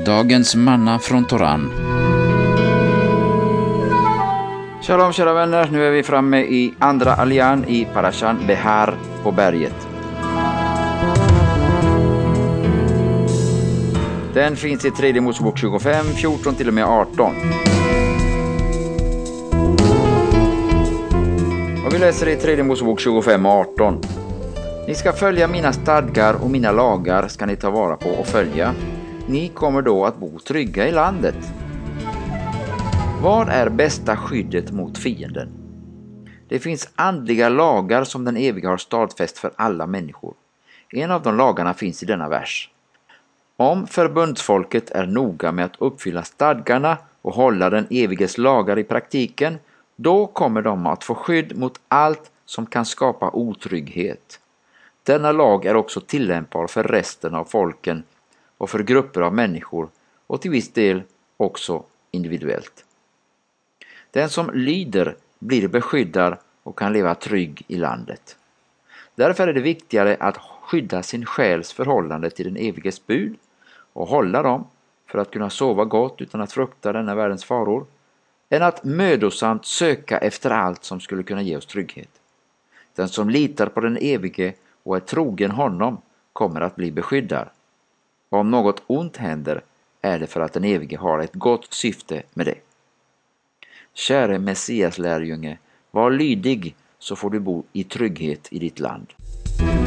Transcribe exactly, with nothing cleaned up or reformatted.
Dagens manna från Toran. Shalom kära vänner, nu är vi framme i andra aljan i Parashan Behar på berget. Den finns i tredje Mosebok tjugofem, fjorton till och med arton. Och vi läser i tredje Mosebok tjugofem, arton. Ni ska följa mina stadgar och mina lagar ska ni ta vara på och följa. Ni kommer då att bo trygga i landet. Vad är bästa skyddet mot fienden? Det finns andliga lagar som den eviga har stadfäst för alla människor. En av de lagarna finns i denna vers. Om förbundsfolket är noga med att uppfylla stadgarna och hålla den eviges lagar i praktiken, då kommer de att få skydd mot allt som kan skapa otrygghet. Denna lag är också tillämpbar för resten av folken och för grupper av människor och till viss del också individuellt. Den som lyder blir beskyddad och kan leva trygg i landet. Därför är det viktigare att skydda sin själs förhållande till den eviges bud och hålla dem för att kunna sova gott utan att frukta denna världens faror, än att mödosamt söka efter allt som skulle kunna ge oss trygghet. Den som litar på den evige och är trogen honom kommer att bli beskyddad. Om något ont händer är det för att den evige har ett gott syfte med det. Käre Messias lärjunge, var lydig så får du bo i trygghet i ditt land.